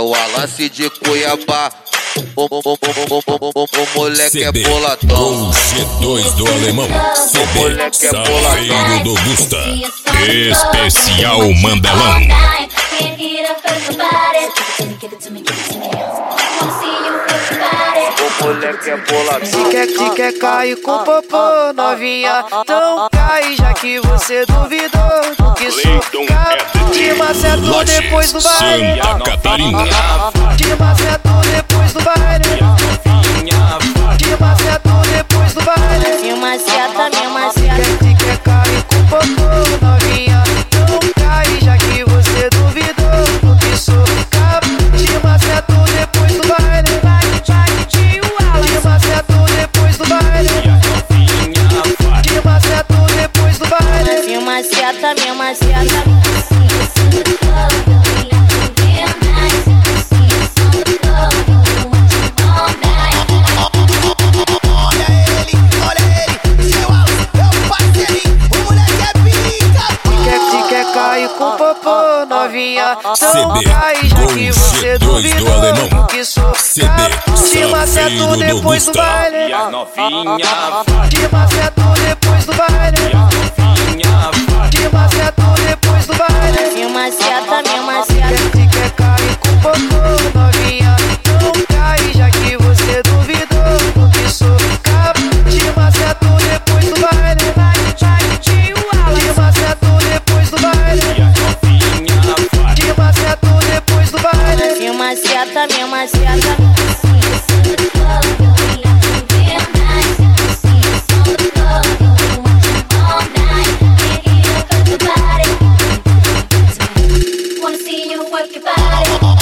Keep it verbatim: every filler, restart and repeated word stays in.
o Alance de Cuiabá. O, o, o, o, o, o, o moleque é boladão. Com o G dois do alemão. C B, Safeiro do Gusta. Especial Mandelão. O moleque é boladão. Se quer, se quer cair com popô, novinha, então cai, já que você duvidou do que sou. Te maceto depois do baile. Santa Catarina. Te maceto depois do baile. Te maceto depois do baile. Me maceta, me maceta. Se quer cair com popô, novinha, então cai, já que você duvidou do que sou. Te maceto depois do baile. Te maceto depois do baile. Te maceto depois do baile. Me maceta, me maceta. Com popô, novinha, então C B, cai, já com que o você G dois do duvidou alemão. do que sou. C B, Te maceto Safeiro do depois do Gusta. baile. E as novinha, Te maceto depois do baile. Te maceto depois do baile. Me maceta, me maceta. Se quer cair com popô, novinha, então cai, já que você duvidou do que sou. Te maceto depois do baile. Te maceto depois do baile. Te maceto depois do baile. Me maceta, me maceta. Wanna see you work your body.